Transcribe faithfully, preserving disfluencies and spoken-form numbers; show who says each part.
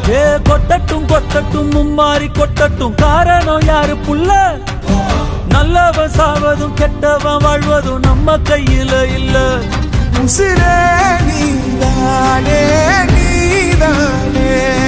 Speaker 1: ஏ கொட்டட்டும் கொட்டட்டும் மும்மாரி கொட்டட்டும் காரணம் யாரு புள்ள நல்லவன் சாவதும் கெட்டவன் வாழ்வதும் நம்ம கையில இல்ல
Speaker 2: உசிரே நீதானே நீதானே